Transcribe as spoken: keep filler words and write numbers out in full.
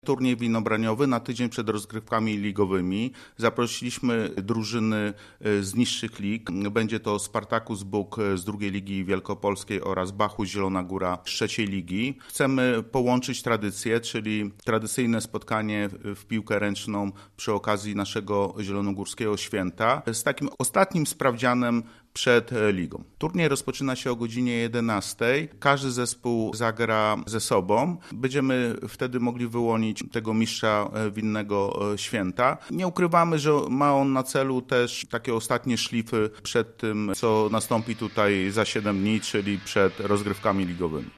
turniej winobraniowy na tydzień przed rozgrywkami ligowymi. Zaprosiliśmy drużyny z niższych lig. Będzie to Spartakus Buk z drugiej ligi wielkopolskiej oraz Bachus Zielona Góra z trzeciej ligi. Chcemy połączyć tradycje, czyli tradycyjne spotkanie w piłkę ręczną przy okazji naszego zielonogórskiego święta z takim ostatnim sprawdzianem przed ligą. Turniej rozpoczyna się o godzinie jedenastej. Każdy zespół zagra ze sobą. Będziemy wtedy mogli wyłonić tego mistrza winnego święta. Nie ukrywamy, że ma on na celu też takie ostatnie szlify przed tym, co nastąpi tutaj za siedem dni, czyli przed rozgrywkami ligowymi.